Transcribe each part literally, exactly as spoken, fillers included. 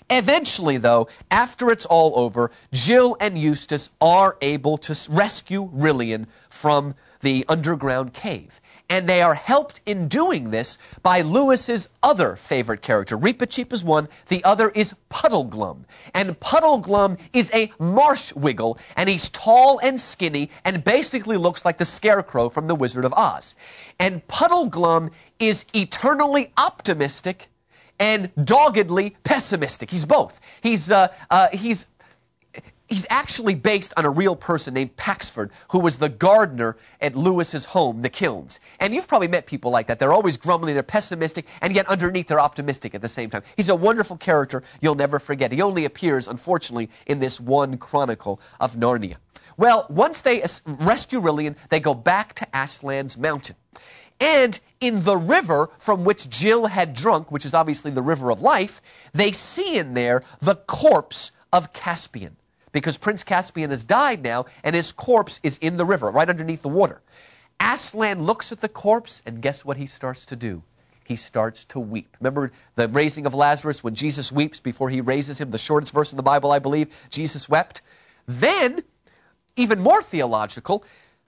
Eventually, though, after it's all over, Jill and Eustace are able to rescue Rilian from the underground cave. And they are helped in doing this by Lewis's other favorite character. Reepicheep is one, the other is Puddleglum. And Puddleglum is a marsh wiggle, and he's tall and skinny and basically looks like the Scarecrow from The Wizard of Oz. And Puddleglum is eternally optimistic and doggedly pessimistic. He's both. He's, uh, uh, he's, He's actually based on a real person named Paxford, who was the gardener at Lewis's home, the Kilns. And you've probably met people like that. They're always grumbling, they're pessimistic, and yet underneath they're optimistic at the same time. He's a wonderful character you'll never forget. He only appears, unfortunately, in this one chronicle of Narnia. Well, once they rescue Rilian, they go back to Aslan's mountain. And in the river from which Jill had drunk, which is obviously the River of Life, they see in there the corpse of Caspian. Because Prince Caspian has died now, and his corpse is in the river, right underneath the water. Aslan looks at the corpse, and guess what he starts to do? He starts to weep. Remember the raising of Lazarus, when Jesus weeps before he raises him, the shortest verse in the Bible, I believe, Jesus wept. Then, even more theological,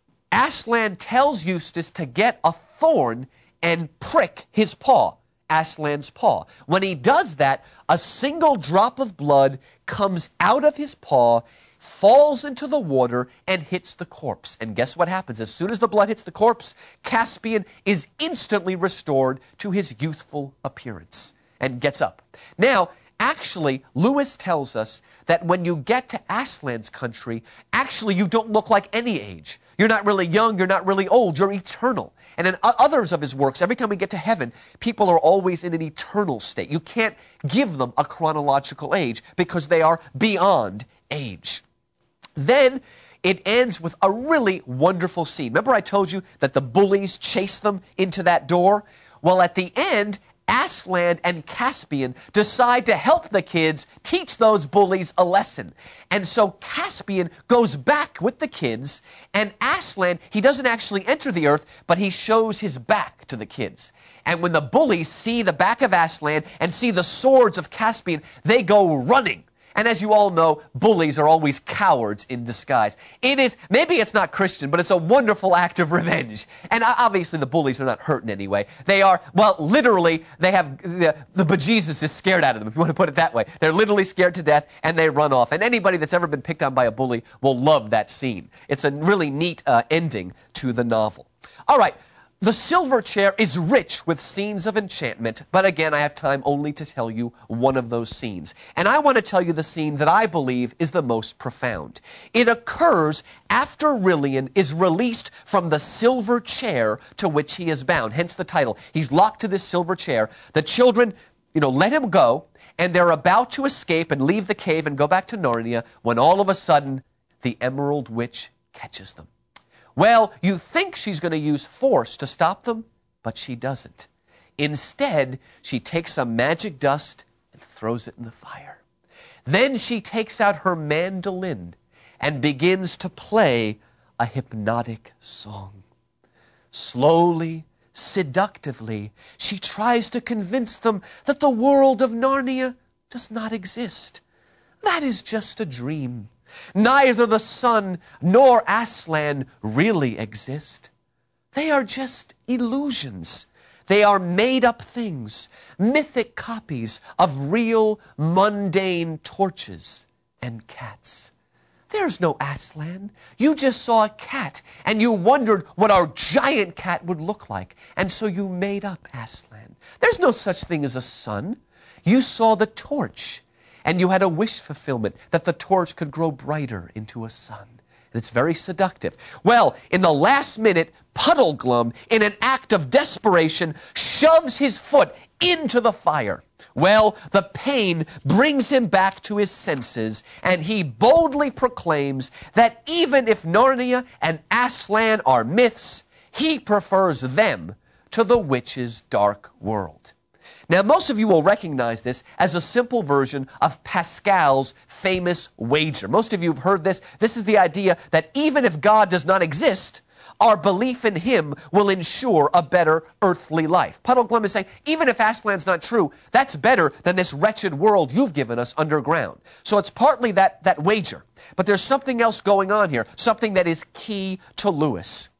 Aslan tells Eustace to get a thorn and prick his paw, Aslan's paw. When he does that, a single drop of blood comes out of his paw, falls into the water, and hits the corpse. And guess what happens? As soon as the blood hits the corpse, Caspian is instantly restored to his youthful appearance and gets up. Now, actually, Lewis tells us that when you get to Aslan's country, actually you don't look like any age. You're not really young, you're not really old, you're eternal. And in others of his works, every time we get to heaven, people are always in an eternal state. You can't give them a chronological age because they are beyond age. Then it ends with a really wonderful scene. Remember I told you that the bullies chase them into that door? Well, at the end, Aslan and Caspian decide to help the kids teach those bullies a lesson. And so Caspian goes back with the kids, and Aslan, he doesn't actually enter the earth, but he shows his back to the kids. And when the bullies see the back of Aslan and see the swords of Caspian, they go running. And as you all know, bullies are always cowards in disguise. It is, maybe it's not Christian, but it's a wonderful act of revenge. And obviously the bullies are not hurt in any way. They are, well, literally, they have, the, the bejesus is scared out of them, if you want to put it that way. They're literally scared to death, and they run off. And anybody that's ever been picked on by a bully will love that scene. It's a really neat uh, ending to the novel. All right. The Silver Chair is rich with scenes of enchantment, but again, I have time only to tell you one of those scenes. And I want to tell you the scene that I believe is the most profound. It occurs after Rilian is released from the silver chair to which he is bound, hence the title. He's locked to this silver chair. The children, you know, let him go, and they're about to escape and leave the cave and go back to Narnia when all of a sudden the Emerald Witch catches them. Well, you think she's going to use force to stop them, but she doesn't. Instead, she takes some magic dust and throws it in the fire. Then she takes out her mandolin and begins to play a hypnotic song. Slowly, seductively, she tries to convince them that the world of Narnia does not exist. That is just a dream. Neither the sun nor Aslan really exist. They are just illusions. They are made-up things, mythic copies of real, mundane torches and cats. There's no Aslan. You just saw a cat, and you wondered what our giant cat would look like, and so you made up Aslan. There's no such thing as a sun. You saw the torch, and you had a wish fulfillment that the torch could grow brighter into a sun. And it's very seductive. Well, in the last minute, Puddleglum, in an act of desperation, shoves his foot into the fire. Well, the pain brings him back to his senses, and he boldly proclaims that even if Narnia and Aslan are myths, he prefers them to the witch's dark world. Now, most of you will recognize this as a simple version of Pascal's famous wager. Most of you have heard this. This is the idea that even if God does not exist, our belief in him will ensure a better earthly life. Puddleglum is saying, even if Aslan's not true, that's better than this wretched world you've given us underground. So it's partly that, that wager. But there's something else going on here, something that is key to Lewis.